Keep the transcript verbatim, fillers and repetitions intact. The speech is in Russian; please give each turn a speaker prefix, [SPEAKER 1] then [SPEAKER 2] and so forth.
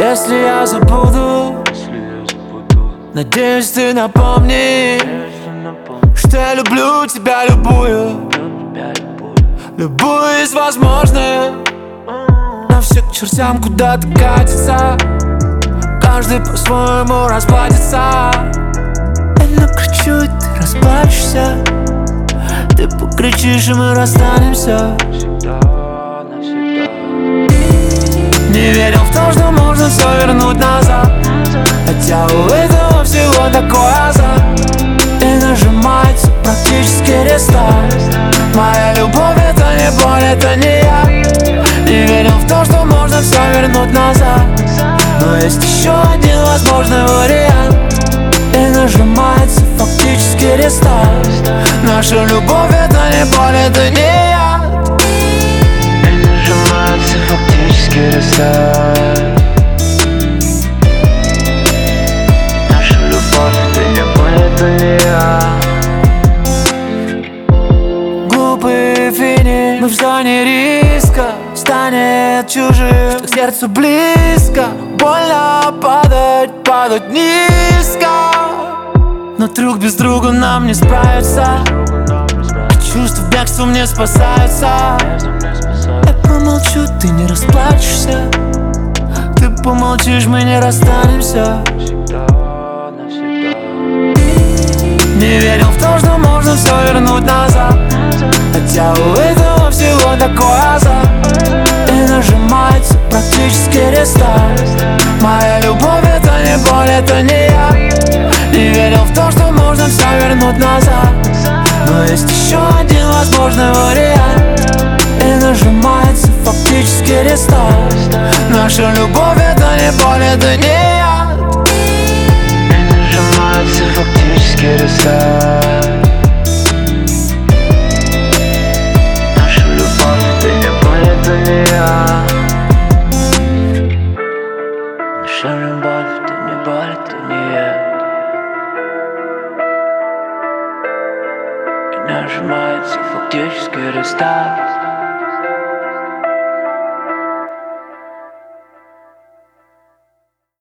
[SPEAKER 1] Если я забуду, надеюсь, ты напомнишь, что я люблю тебя любую, любую из возможных. На все к чертям куда-то катится, каждый по-своему расплатится. Я накричу, и ты расплачешься, ты покричишь, и мы расстанемся. Не верил в то, что можно все вернуть назад, хотя у этого всего такой азарт. И нажимается практически рестарт. Моя любовь — это не боль, это не я. Не верил в то, что можно все вернуть назад, но есть еще один возможный вариант. И нажимается фактически рестарт. Наша любовь — это не боль, это не я. И нажимается фактически рестарт. Наша любовь — это не боль, это не я. Глупый финиш, мы в зоне риска, станет чужим, что к сердцу близко. Больно падать, падать низко, но друг без друга нам не справиться. Чувства бегством не спасаются. Я промолчу, ты не расплачешься. Ты помолчишь, мы не расстанемся. Не верил в то, что можно все вернуть назад, хотя у этого всего такой азарт. И нажимается практически рестарт. Моя любовь — это не боль, это не я. Не верил в то, что можно все вернуть назад, но есть еще один возможный вариант. И нажимается фактически рестарт. Наша любовь — это не боль, это не я. И нажимается фактически рестарт. Наша любовь — это не боль, это не я. Наша любовь — это не боль, это не я. Нажимается фактически рестарт.